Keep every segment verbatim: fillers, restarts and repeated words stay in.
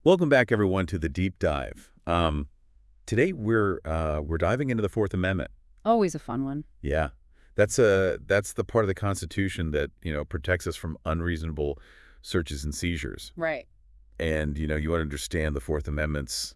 Welcome back, everyone, to the deep dive. Um, today we're uh, we're diving into the Fourth Amendment. Always a fun one. Yeah, that's a that's the part of the Constitution that you know protects us from unreasonable searches and seizures. Right. And you know you want to understand the Fourth Amendment's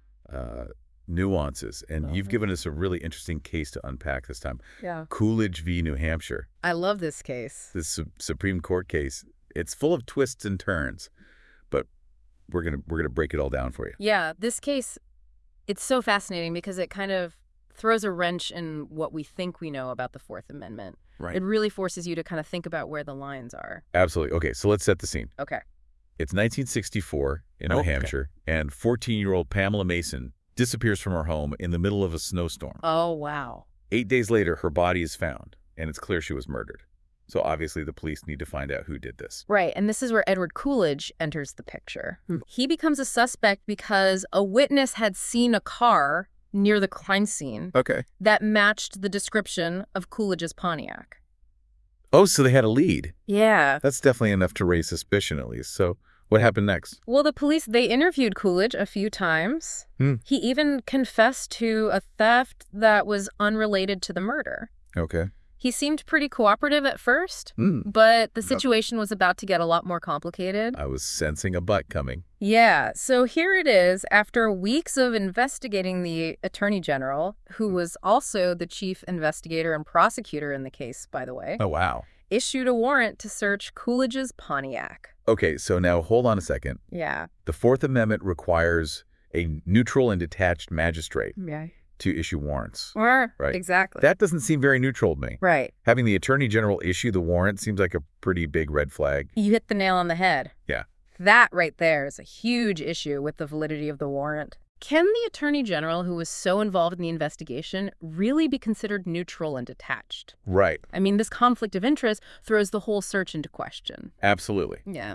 uh, nuances, and you've given us a really interesting case to unpack this time. Yeah. Coolidge v. New Hampshire. I love this case. This su Supreme Court case. It's full of twists and turns, but we're gonna we're gonna break it all down for you. Yeah, this case, it's so fascinating because it kind of throws a wrench in what we think we know about the Fourth Amendment. Right. It really forces you to kind of think about where the lines are. Absolutely. Okay, so let's set the scene. Okay. It's nineteen sixty-four in New Okay. Hampshire, and fourteen-year-old Pamela Mason disappears from her home in the middle of a snowstorm. Oh, wow. Eight days later, her body is found, and it's clear she was murdered. So obviously the police need to find out who did this. Right, and this is where Edward Coolidge enters the picture. He becomes a suspect because a witness had seen a car near the crime scene Okay. that matched the description of Coolidge's Pontiac. Oh, so they had a lead. Yeah. That's definitely enough to raise suspicion, at least. So what happened next? Well, the police, they interviewed Coolidge a few times. Hmm. He even confessed to a theft that was unrelated to the murder. Okay. He seemed pretty cooperative at first, Hmm. but the situation was about to get a lot more complicated. I was sensing a butt coming. Yeah, so here it is. After weeks of investigating, the Attorney General, who was also the chief investigator and prosecutor in the case, by the way, Oh, wow. issued a warrant to search Coolidge's Pontiac. Okay, so now hold on a second. Yeah. The Fourth Amendment requires a neutral and detached magistrate Yeah. to issue warrants. Or, Right. exactly. That doesn't seem very neutral to me. Right. Having the Attorney General issue the warrant seems like a pretty big red flag. You hit the nail on the head. Yeah. That right there is a huge issue with the validity of the warrant. Can the Attorney General, who was so involved in the investigation, really be considered neutral and detached? Right. I mean, this conflict of interest throws the whole search into question. Absolutely. Yeah.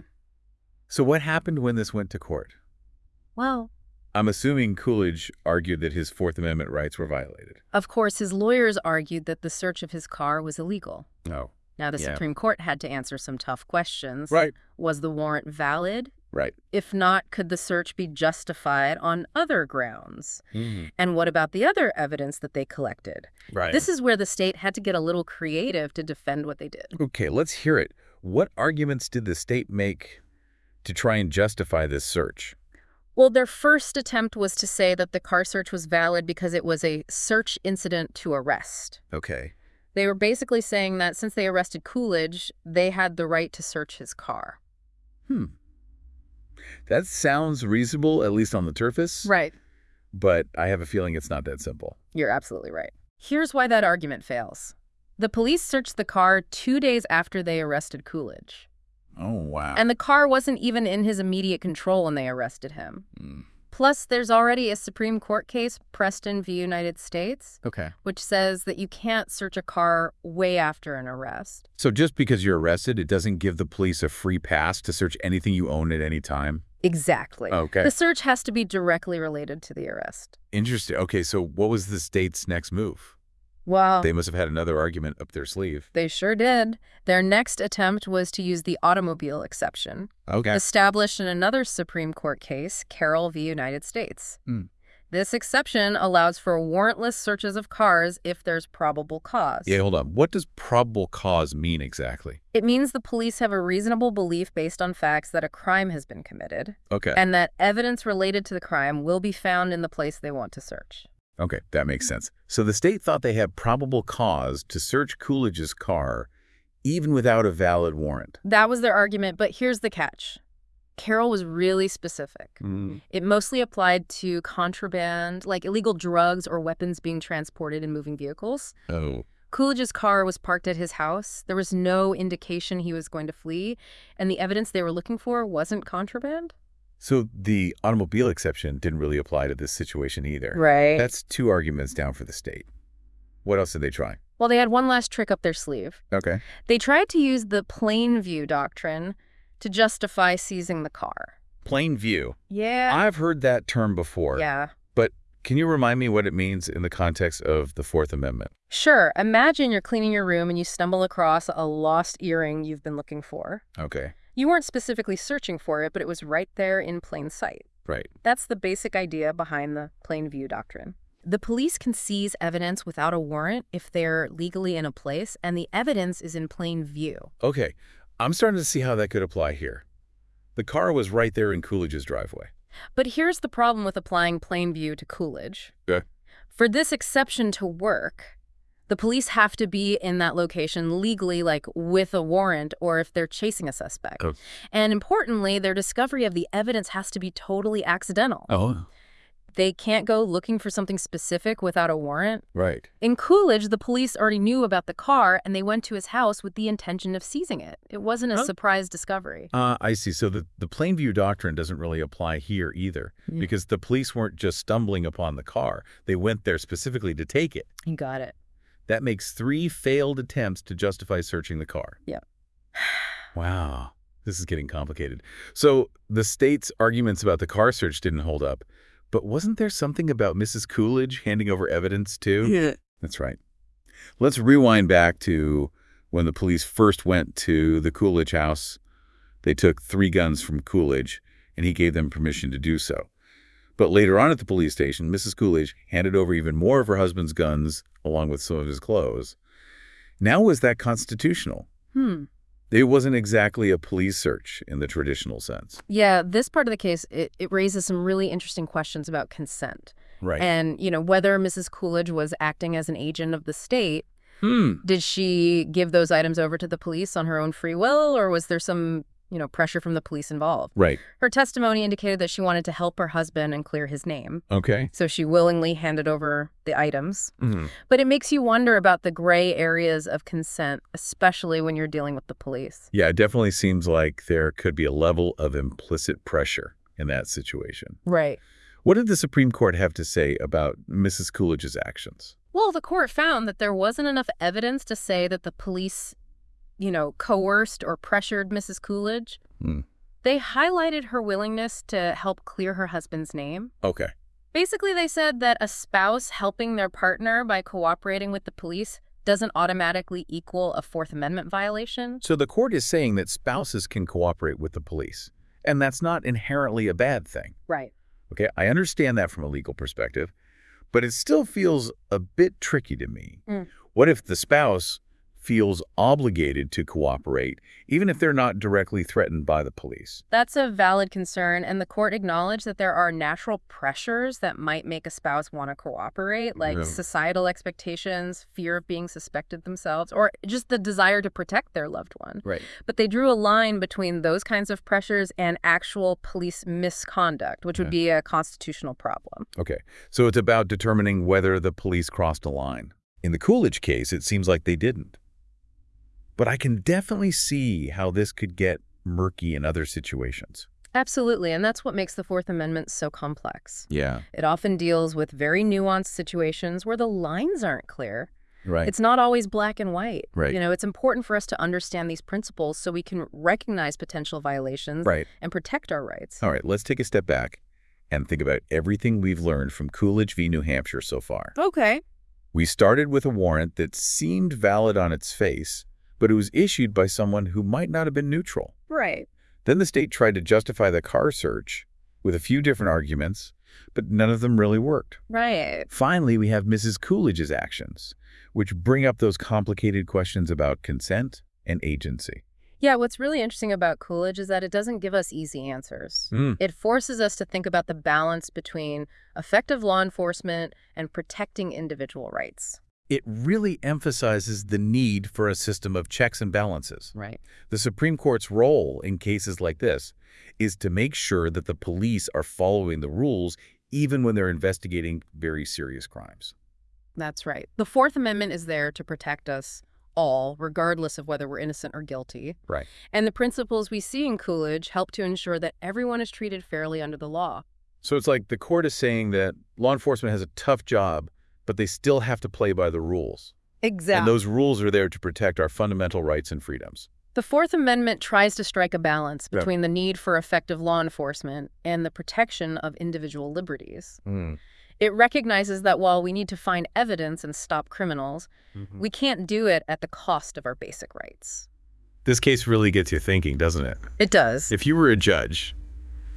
So what happened when this went to court? Well, I'm assuming Coolidge argued that his Fourth Amendment rights were violated. of course, his lawyers argued that the search of his car was illegal. Oh. Now, the Yeah. Supreme Court had to answer some tough questions. Right. Was the warrant valid? Right. If not, could the search be justified on other grounds? Mm-hmm. And what about the other evidence that they collected? Right. This is where the state had to get a little creative to defend what they did. Okay, let's hear it. What arguments did the state make to try and justify this search? Well, their first attempt was to say that the car search was valid because it was a search incident to arrest. Okay. They were basically saying that since they arrested Coolidge, they had the right to search his car. Hmm. That sounds reasonable, at least on the surface. Right. But I have a feeling it's not that simple. You're absolutely right. Here's why that argument fails. The police searched the car two days after they arrested Coolidge. Oh, wow. And the car wasn't even in his immediate control when they arrested him. Mm. Plus, there's already a Supreme Court case, Preston v. United States, Okay. which says that you can't search a car way after an arrest. So just because you're arrested, it doesn't give the police a free pass to search anything you own at any time? Exactly. Okay. The search has to be directly related to the arrest. Interesting. Okay, so what was the state's next move? Well, They must have had another argument up their sleeve. they sure did. Their next attempt was to use the automobile exception, Okay. established in another Supreme Court case, Carroll v. United States. Hmm. This exception allows for warrantless searches of cars if there's probable cause. Yeah, hold on. What does probable cause mean exactly? It means the police have a reasonable belief based on facts that a crime has been committed, Okay. and that evidence related to the crime will be found in the place they want to search. Okay, that makes sense. So the state thought they had probable cause to search Coolidge's car even without a valid warrant. That was their argument, but here's the catch. Carroll was really specific. Mm. It mostly applied to contraband, like illegal drugs or weapons being transported in moving vehicles. Oh. Coolidge's car was parked at his house. There was no indication he was going to flee, and the evidence they were looking for wasn't contraband. So the automobile exception didn't really apply to this situation either. Right. That's two arguments down for the state. What else did they try? Well, they had one last trick up their sleeve. Okay. They tried to use the plain view doctrine to justify seizing the car. Plain view. Yeah. I've heard that term before. Yeah. But can you remind me what it means in the context of the Fourth Amendment? Sure. Imagine you're cleaning your room and you stumble across a lost earring you've been looking for. Okay. You weren't specifically searching for it, but it was right there in plain sight. Right. That's the basic idea behind the plain view doctrine. The police can seize evidence without a warrant if they're legally in a place and the evidence is in plain view. Okay. I'm starting to see how that could apply here. The car was right there in Coolidge's driveway. But here's the problem with applying plain view to Coolidge. Okay. For this exception to work, the police have to be in that location legally, like with a warrant or if they're chasing a suspect. Oh. And importantly, their discovery of the evidence has to be totally accidental. Oh. They can't go looking for something specific without a warrant. Right. In Coolidge, the police already knew about the car and they went to his house with the intention of seizing it. It wasn't a Huh? surprise discovery. Uh, I see. So the, the plain view doctrine doesn't really apply here either, Mm. because the police weren't just stumbling upon the car. They went there specifically to take it. You got it. That makes three failed attempts to justify searching the car. Yeah. Wow. This is getting complicated. So the state's arguments about the car search didn't hold up, but wasn't there something about Missus Coolidge handing over evidence too? Yeah. That's right. Let's rewind back to when the police first went to the Coolidge house. They took three guns from Coolidge, and he gave them permission to do so. But later on at the police station, Missus Coolidge handed over even more of her husband's guns, along with some of his clothes. Now, was that constitutional? Hmm. It wasn't exactly a police search in the traditional sense. Yeah, this part of the case, it, it raises some really interesting questions about consent. Right. And, you know, whether Missus Coolidge was acting as an agent of the state. Hmm. Did she give those items over to the police on her own free will, or was there some, you know, pressure from the police involved? Right. Her testimony indicated that she wanted to help her husband and clear his name. Okay. So she willingly handed over the items. Mm-hmm. But it makes you wonder about the gray areas of consent, especially when you're dealing with the police. Yeah, it definitely seems like there could be a level of implicit pressure in that situation. Right. What did the Supreme Court have to say about Missus Coolidge's actions? Well, the court found that there wasn't enough evidence to say that the police, you know, coerced or pressured Missus Coolidge. Hmm. They highlighted her willingness to help clear her husband's name. Okay. Basically, they said that a spouse helping their partner by cooperating with the police doesn't automatically equal a Fourth Amendment violation. So the court is saying that spouses can cooperate with the police, and that's not inherently a bad thing. Right. Okay, I understand that from a legal perspective, but it still feels a bit tricky to me. Mm. What if the spouse feels obligated to cooperate, even if they're not directly threatened by the police? That's a valid concern, and the court acknowledged that there are natural pressures that might make a spouse want to cooperate, like Yeah. societal expectations, fear of being suspected themselves, or just the desire to protect their loved one. Right. But they drew a line between those kinds of pressures and actual police misconduct, which would Yeah. be a constitutional problem. Okay, so it's about determining whether the police crossed a line. In the Coolidge case, it seems like they didn't. But I can definitely see how this could get murky in other situations. Absolutely, and that's what makes the Fourth Amendment so complex. Yeah. It often deals with very nuanced situations where the lines aren't clear. Right. It's not always black and white. Right. You know, it's important for us to understand these principles so we can recognize potential violations Right. and protect our rights. All right, let's take a step back and think about everything we've learned from Coolidge v. New Hampshire so far. Okay. We started with a warrant that seemed valid on its face, but it was issued by someone who might not have been neutral. Right. Then the state tried to justify the car search with a few different arguments, but none of them really worked. Right. Finally, we have Missus Coolidge's actions, which bring up those complicated questions about consent and agency. Yeah, what's really interesting about Coolidge is that it doesn't give us easy answers. Mm. It forces us to think about the balance between effective law enforcement and protecting individual rights. It really emphasizes the need for a system of checks and balances. Right. The Supreme Court's role in cases like this is to make sure that the police are following the rules even when they're investigating very serious crimes. That's right. The Fourth Amendment is there to protect us all, regardless of whether we're innocent or guilty. Right. And the principles we see in Coolidge help to ensure that everyone is treated fairly under the law. So it's like the court is saying that law enforcement has a tough job, but they still have to play by the rules. Exactly. And those rules are there to protect our fundamental rights and freedoms. The Fourth Amendment tries to strike a balance Yeah. between the need for effective law enforcement and the protection of individual liberties. Mm. It recognizes that while we need to find evidence and stop criminals, Mm-hmm. we can't do it at the cost of our basic rights. This case really gets you thinking, doesn't it? It does. If you were a judge,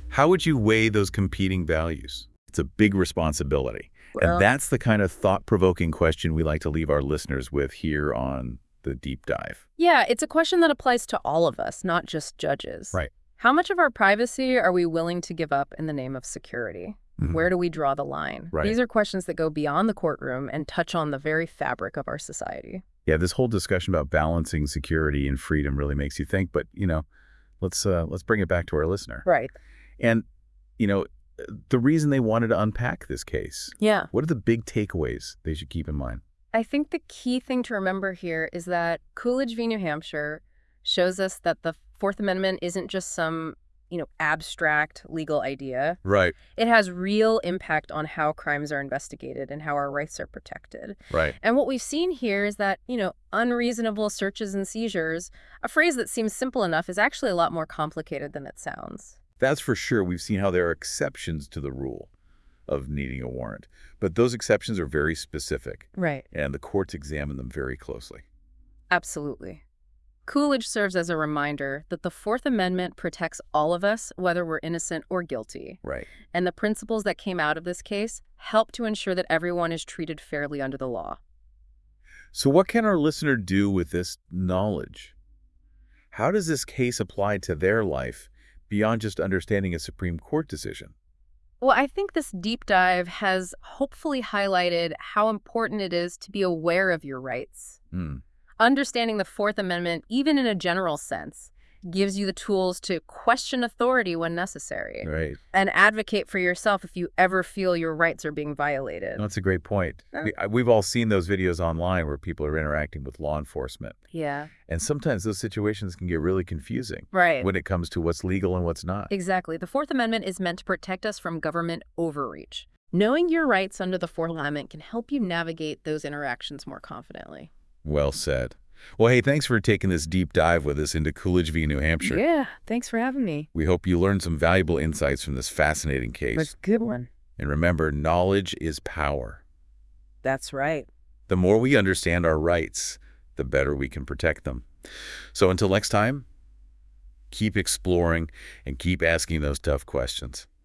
How would you weigh those competing values? It's a big responsibility. Well, And that's the kind of thought-provoking question we like to leave our listeners with here on The Deep Dive. yeah, it's a question that applies to all of us, not just judges. Right. How much of our privacy are we willing to give up in the name of security? Mhm. Where do we draw the line? Right. These are questions that go beyond the courtroom and touch on the very fabric of our society. Yeah, this whole discussion about balancing security and freedom really makes you think, but, you know, let's uh, let's bring it back to our listener. Right. And, you know, the reason they wanted to unpack this case, Yeah. what are the big takeaways they should keep in mind? I think the key thing to remember here is that Coolidge v. New Hampshire shows us that the Fourth Amendment isn't just some, you know, abstract legal idea. Right. It has real impact on how crimes are investigated and how our rights are protected. Right. And what we've seen here is that, you know, unreasonable searches and seizures, a phrase that seems simple enough, is actually a lot more complicated than it sounds. That's for sure. We've seen how there are exceptions to the rule of needing a warrant, but those exceptions are very specific, Right. and the courts examine them very closely. Absolutely. Coolidge serves as a reminder that the Fourth Amendment protects all of us, whether we're innocent or guilty. Right. And the principles that came out of this case help to ensure that everyone is treated fairly under the law. So what can our listener do with this knowledge? How does this case apply to their life beyond just understanding a Supreme Court decision? Well, I think this deep dive has hopefully highlighted how important it is to be aware of your rights. Hmm. Understanding the Fourth Amendment, even in a general sense, gives you the tools to question authority when necessary Right. and advocate for yourself if you ever feel your rights are being violated. That's a great point. Yeah. We, I- we've all seen those videos online where people are interacting with law enforcement. Yeah, And sometimes those situations can get really confusing right. when it comes to what's legal and what's not. Exactly. The Fourth Amendment is meant to protect us from government overreach. Knowing your rights under the Fourth Amendment can help you navigate those interactions more confidently. Well said. Well, hey, thanks for taking this deep dive with us into Coolidge v. New Hampshire. Yeah, thanks for having me. We hope you learned some valuable insights from this fascinating case. That's a good one. And remember, knowledge is power. That's right. The more we understand our rights, the better we can protect them. So until next time, keep exploring and keep asking those tough questions.